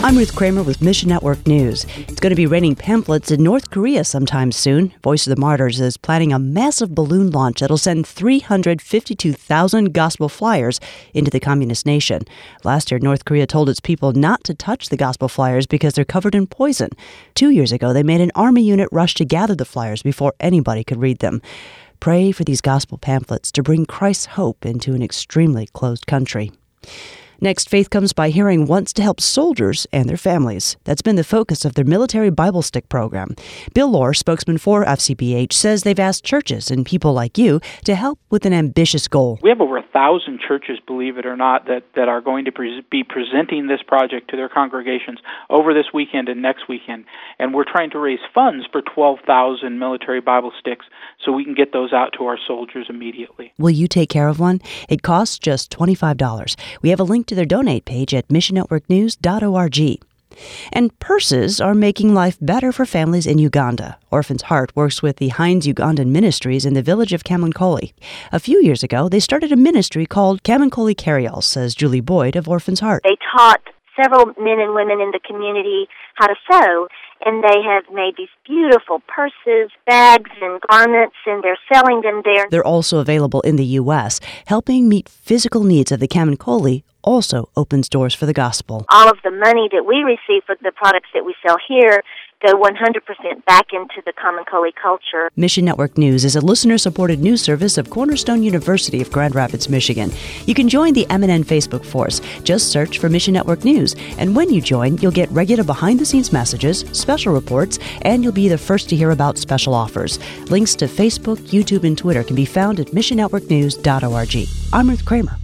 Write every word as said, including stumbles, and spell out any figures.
I'm Ruth Kramer with Mission Network News. It's going to be raining pamphlets in North Korea sometime soon. Voice of the Martyrs is planning a massive balloon launch that'll send three hundred fifty-two thousand gospel flyers into the communist nation. Last year, North Korea told its people not to touch the gospel flyers because they're covered in poison. Two years ago, they made an army unit rush to gather the flyers before anybody could read them. Pray for these gospel pamphlets to bring Christ's hope into an extremely closed country. Next, Faith Comes by Hearing wants to help soldiers and their families. That's been the focus of their military Bible Stick program. Bill Lohr, spokesman for F C B H, says they've asked churches and people like you to help with an ambitious goal. We have over a thousand churches, believe it or not, that, that are going to pre- be presenting this project to their congregations over this weekend and next weekend. And we're trying to raise funds for twelve thousand military Bible Sticks so we can get those out to our soldiers immediately. Will you take care of one? It costs just twenty-five dollars. We have a link to their donate page at mission network news dot org. And purses are making life better for families in Uganda. Orphans Heart works with the Heinz Ugandan Ministries in the village of Kamonkoli. A few years ago, they started a ministry called Kamonkoli Carryall, says Julie Boyd of Orphans Heart. They taught several men and women in the community how to sew, and they have made these beautiful purses, bags, and garments, and they're selling them there. They're also available in the U S Helping meet physical needs of the Kamonkoli also opens doors for the gospel. All of the money that we receive for the products that we sell here go one hundred percent back into the Kamonkoli culture. Mission Network News is a listener-supported news service of Cornerstone University of Grand Rapids, Michigan. You can join the M N N Facebook force. Just search for Mission Network News. And when you join, you'll get regular behind-the-scenes messages, special reports, and you'll be the first to hear about special offers. Links to Facebook, YouTube, and Twitter can be found at mission network news dot org. I'm Ruth Kramer.